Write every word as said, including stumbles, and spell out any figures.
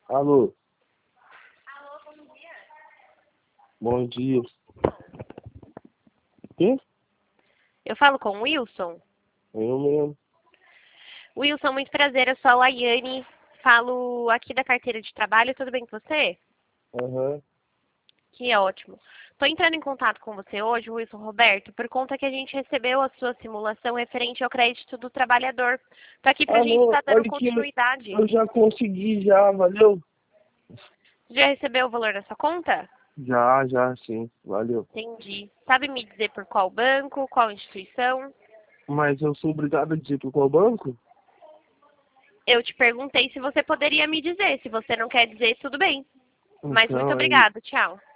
Alô? Bom dia. Quê? Eu falo com o Wilson? Eu mesmo. Wilson, muito prazer, eu sou a Laiane, falo aqui da carteira de trabalho, tudo bem com você? Aham. Que ótimo. Estou entrando em contato com você hoje, Wilson Roberto, por conta que a gente recebeu a sua simulação referente ao crédito do trabalhador. Estou aqui para a Ah, gente não. estar dando Olha que eu, continuidade. eu já consegui, já, valeu? Já recebeu o valor da sua conta? Já, já, sim. Valeu. Entendi. Sabe me dizer por qual banco, qual instituição? Mas eu sou obrigado a dizer por qual banco? Eu te perguntei se você poderia me dizer. Se você não quer dizer, tudo bem. Mas muito Então, é obrigada. Tchau.